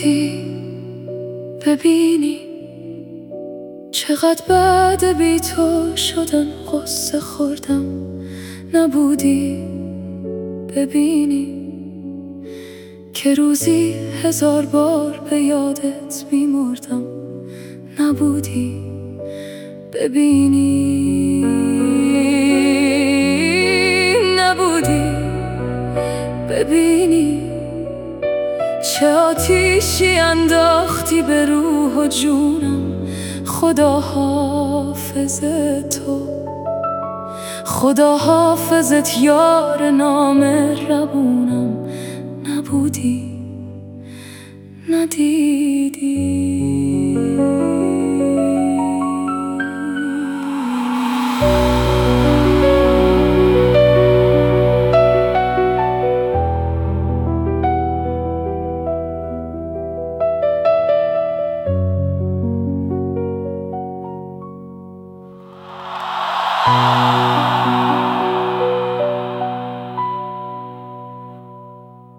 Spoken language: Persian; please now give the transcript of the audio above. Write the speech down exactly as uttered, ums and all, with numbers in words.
نبودی ببینی چقدر بعد بی تو شدم، قصه خوردم. نبودی ببینی که روزی هزار بار به یادت میمردم. نبودی ببینی، نبودی ببینی چه آتیشی انداختی به روح و جونم. خدا حافظ تو، خدا حافظت یار نام ربونم. نبودی ندیدی